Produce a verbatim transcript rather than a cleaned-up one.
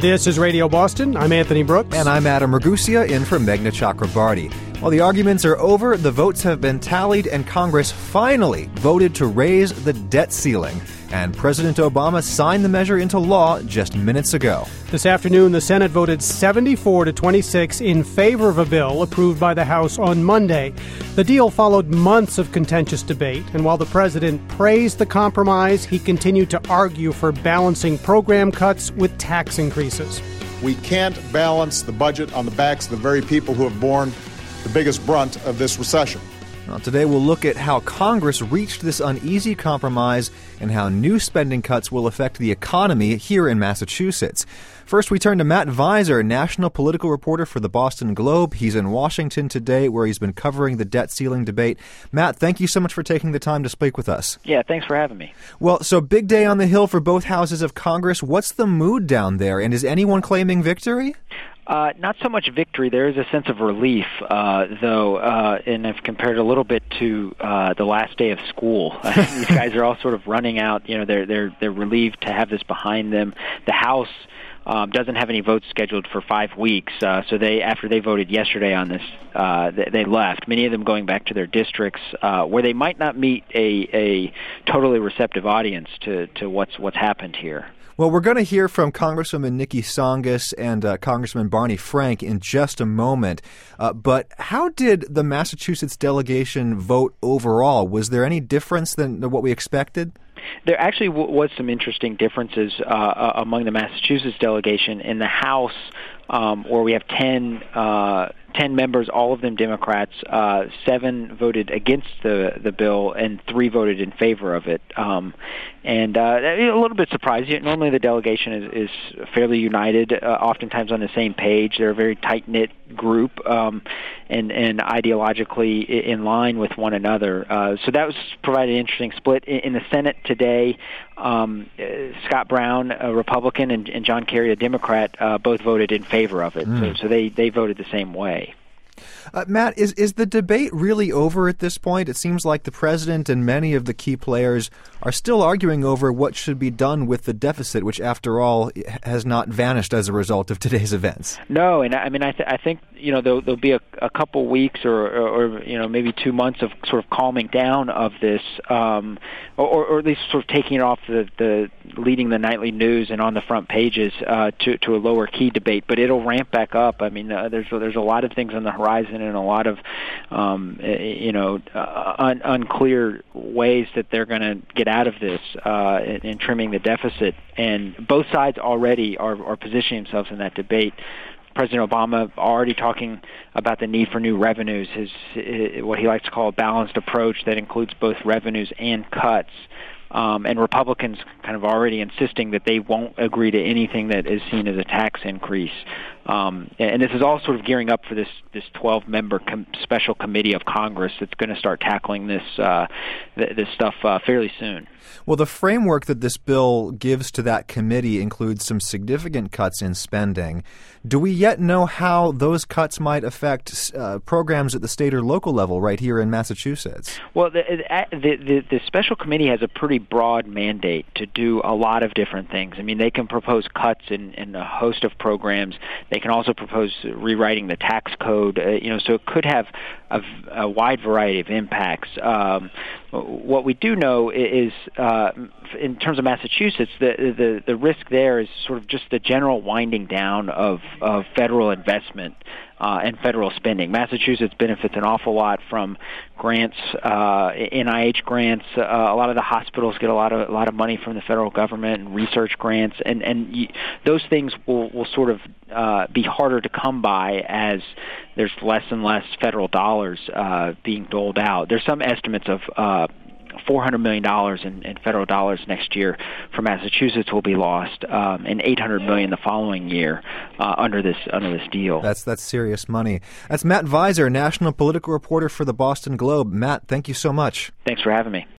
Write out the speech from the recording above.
This is Radio Boston. I'm Anthony Brooks. And I'm Adam Ragusia, in for Meghna Chakrabarty. While the arguments are over, the votes have been tallied and Congress finally voted to raise the debt ceiling. And President Obama signed the measure into law just minutes ago. This afternoon, the Senate voted seventy-four to twenty-six in favor of a bill approved by the House on Monday. The deal followed months of contentious debate, and while the president praised the compromise, he continued to argue for balancing program cuts with tax increases. We can't balance the budget on the backs of the very people who have borne the biggest brunt of this recession. Well, today we'll look at how Congress reached this uneasy compromise and how new spending cuts will affect the economy here in Massachusetts. First, we turn to Matt Viser, national political reporter for the Boston Globe. He's in Washington today, where he's been covering the debt ceiling debate. Matt, thank you so much for taking the time to speak with us. Yeah, thanks for having me. Well, so big day on the Hill for both houses of Congress. What's the mood down there, and is anyone claiming victory? Uh, not so much victory. There is a sense of relief, uh, though, uh, and I've compared a little bit to uh, the last day of school. These guys are all sort of running out. You know, they're they're they're relieved to have this behind them. The House um, doesn't have any votes scheduled for five weeks, uh, so they after they voted yesterday on this, uh, they, they left. Many of them going back to their districts, uh, where they might not meet a a totally receptive audience to to what's what's happened here. Well, we're going to hear from Congresswoman Nikki Tsongas and uh, Congressman Barney Frank in just a moment. Uh, but how did the Massachusetts delegation vote overall? Was there any difference than what we expected? There actually w- was some interesting differences uh, among the Massachusetts delegation. In the House, um, where we have ten, uh, ten members, all of them Democrats, uh, seven voted against the, the bill and three voted in favor of it. Um, and uh, a little bit surprised. Normally the delegation is, is fairly united, uh, oftentimes on the same page. They're a very tight-knit group um, and, and ideologically in line with one another. Uh, so that was provided an interesting split. In, in the Senate today, um, uh, Scott Brown, a Republican, and, and John Kerry, a Democrat, uh, both voted in favor of it. Mm. So, so they, they voted the same way. Uh, Matt, is is the debate really over at this point? It seems like the president and many of the key players are still arguing over what should be done with the deficit, which, after all, has not vanished as a result of today's events. No, and I mean, I, th- I think you know there'll, there'll be a, a couple weeks or, or, or you know maybe two months of sort of calming down of this, um, or, or at least sort of taking it off the, the leading the nightly news and on the front pages uh, to to a lower key debate. But it'll ramp back up. I mean, uh, there's there's a lot of things on the horizon and a lot of um, you know uh, un- unclear ways that they're going to get out of this uh, in, in trimming the deficit. And both sides already are, are positioning themselves in that debate. President Obama already talking about the need for new revenues, his, his what he likes to call a balanced approach that includes both revenues and cuts. Um, and Republicans kind of already insisting that they won't agree to anything that is seen as a tax increase. Um, and this is all sort of gearing up for this this twelve-member com- special committee of Congress that's going to start tackling this uh, th- this stuff uh, fairly soon. Well, the framework that this bill gives to that committee includes some significant cuts in spending. Do we yet know how those cuts might affect uh, programs at the state or local level right here in Massachusetts? Well, the, the, the, the special committee has a pretty broad mandate to do a lot of different things. I mean, they can propose cuts in, in a host of programs. They can also propose rewriting the tax code, uh, you know, so it could have a, a wide variety of impacts. Um, what we do know is, uh, in terms of Massachusetts, the, the the risk there is sort of just the general winding down of, of federal investment uh, and federal spending. Massachusetts benefits an awful lot from grants, uh, N I H grants. Uh, a lot of the hospitals get a lot of a lot of money from the federal government and research grants, and and y- those things will will sort of uh, be harder to come by as there's less and less federal dollars uh, being doled out. There's some estimates of uh, four hundred million dollars in, in federal dollars next year for Massachusetts will be lost, um, and eight hundred million dollars the following year uh, under this under this deal. That's that's serious money. That's Matt Viser, national political reporter for the Boston Globe. Matt, thank you so much. Thanks for having me.